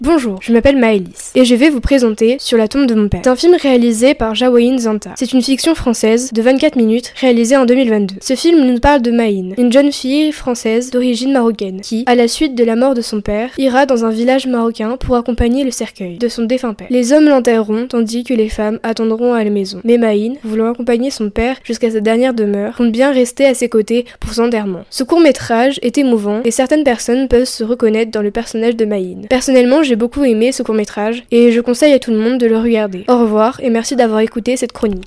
Bonjour, je m'appelle Maëlys et je vais vous présenter Sur la tombe de mon père. C'est un film réalisé par Jawahin Zanta. C'est une fiction française de 24 minutes réalisée en 2022. Ce film nous parle de Maïn, une jeune fille française d'origine marocaine qui, à la suite de la mort de son père, ira dans un village marocain pour accompagner le cercueil de son défunt père. Les hommes l'enterreront tandis que les femmes attendront à la maison. Mais Maïn, voulant accompagner son père jusqu'à sa dernière demeure, compte bien rester à ses côtés pour son enterrement. Ce court-métrage est émouvant et certaines personnes peuvent se reconnaître dans le personnage de Maïn. Personnellement, j'ai beaucoup aimé ce court-métrage et je conseille à tout le monde de le regarder. Au revoir et merci d'avoir écouté cette chronique.